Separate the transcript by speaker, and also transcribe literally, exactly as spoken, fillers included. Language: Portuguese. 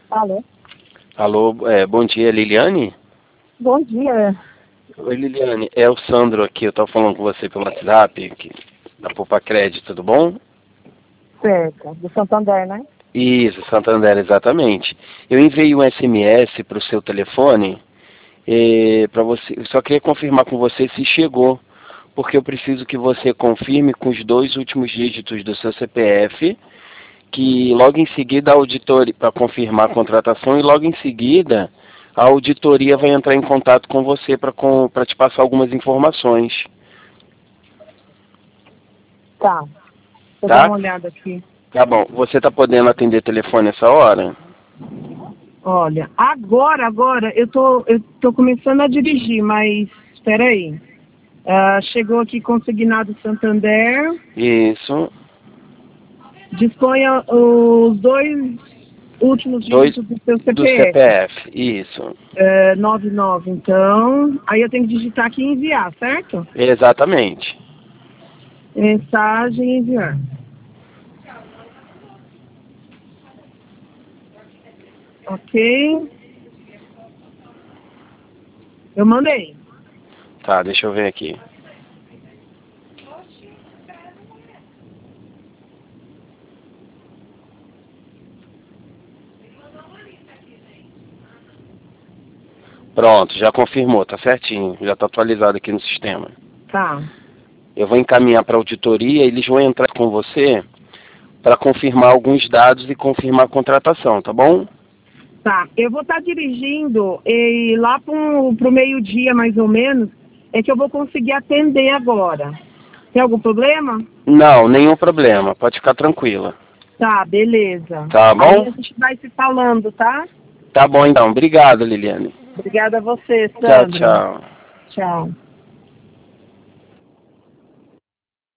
Speaker 1: Alô?
Speaker 2: Alô, é, bom dia, Liliane?
Speaker 1: Bom dia.
Speaker 2: Oi, Liliane, é o Sandro aqui, eu estava falando com você pelo WhatsApp, aqui, da Poupa Crédito, tudo bom?
Speaker 1: Certo, do Santander, né?
Speaker 2: Isso, Santander, exatamente. Eu enviei um S M S para o seu telefone, para você, eu só queria confirmar com você se chegou, porque eu preciso que você confirme com os dois últimos dígitos do seu C P F, que logo em seguida a auditoria, para confirmar a contratação, e logo em seguida a auditoria vai entrar em contato com você para para te passar algumas informações.
Speaker 1: Tá. Vou dar
Speaker 2: Tá?
Speaker 1: uma olhada aqui.
Speaker 2: Tá bom. Você está podendo atender telefone essa hora?
Speaker 1: Olha, agora, agora, eu tô, eu tô começando a dirigir, mas espera aí. Ah, chegou aqui consignado Santander.
Speaker 2: Isso.
Speaker 1: Disponha os dois últimos
Speaker 2: Dois
Speaker 1: dígitos do seu
Speaker 2: do C P
Speaker 1: C P F.
Speaker 2: F. Isso.
Speaker 1: É, noventa e nove, então. Aí eu tenho que digitar aqui e enviar, certo?
Speaker 2: Exatamente.
Speaker 1: Mensagem enviar. Ok. Eu mandei.
Speaker 2: Tá, deixa eu ver aqui. Pronto, já confirmou, tá certinho. Já tá atualizado aqui no sistema.
Speaker 1: Tá.
Speaker 2: Eu vou encaminhar para a auditoria, eles vão entrar com você para confirmar alguns dados e confirmar a contratação, tá bom?
Speaker 1: Tá. Eu vou estar dirigindo e lá pro, pro meio-dia, mais ou menos, é que eu vou conseguir atender agora. Tem algum problema?
Speaker 2: Não, nenhum problema. Pode ficar tranquila.
Speaker 1: Tá, beleza.
Speaker 2: Tá
Speaker 1: Aí
Speaker 2: bom?
Speaker 1: a gente vai se falando, tá?
Speaker 2: Tá bom então. Obrigado, Liliane.
Speaker 1: Obrigada a você,
Speaker 2: Tchau,
Speaker 1: Sandro.
Speaker 2: tchau.
Speaker 1: Tchau.